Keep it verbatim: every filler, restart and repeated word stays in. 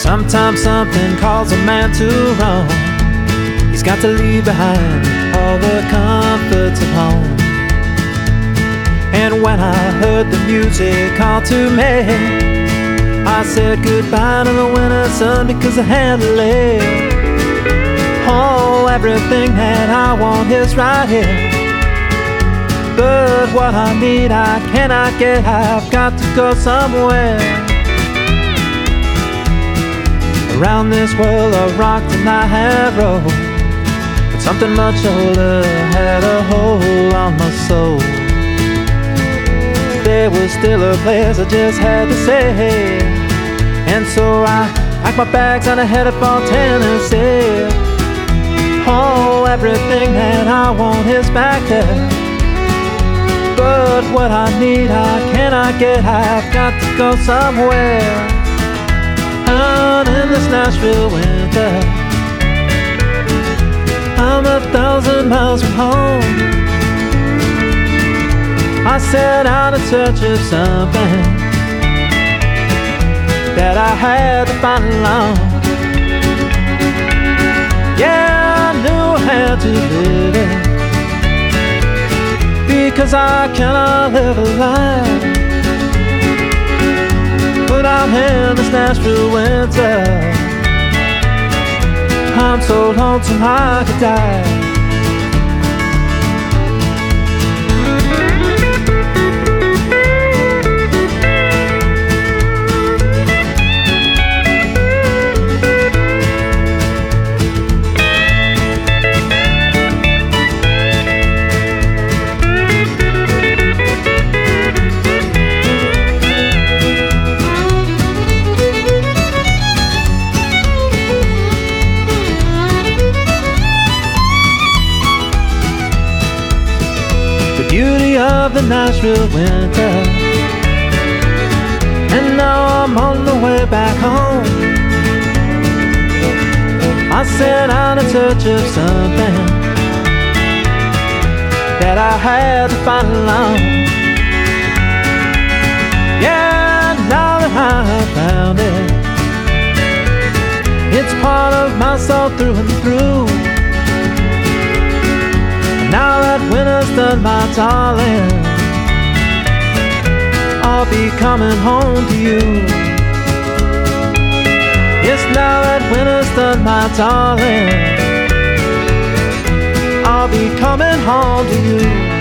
Sometimes something calls a man to roam. He's got to leave behind all the comforts of home. And when I heard the music call to me, I said goodbye to the winter sun because I had to live. Oh, everything that I want is right here, but what I need I cannot get. I've got to go somewhere. Around this world of rock and I have rolled, but something much older had a hold on my soul. There was still a place I just had to say, and so I packed my bags and I headed for Tennessee. Oh, everything that I want is back there, but what I need I cannot get. I've got to go somewhere out in this Nashville winter. I'm a thousand miles from home. I set out in search of something that I had to find alone. Yeah, I knew I had to live it, because I cannot live a life without in this Nashville winter. I'm so lonesome I could die. Beauty of the Nashville winter, and now I'm on the way back home. I set out in search of something that I had to find alone. Yeah, now that I have found it, it's part of my soul through and through. Now that winter's done, my darling, I'll be coming home to you. Yes, now that winter's done, my darling, I'll be coming home to you.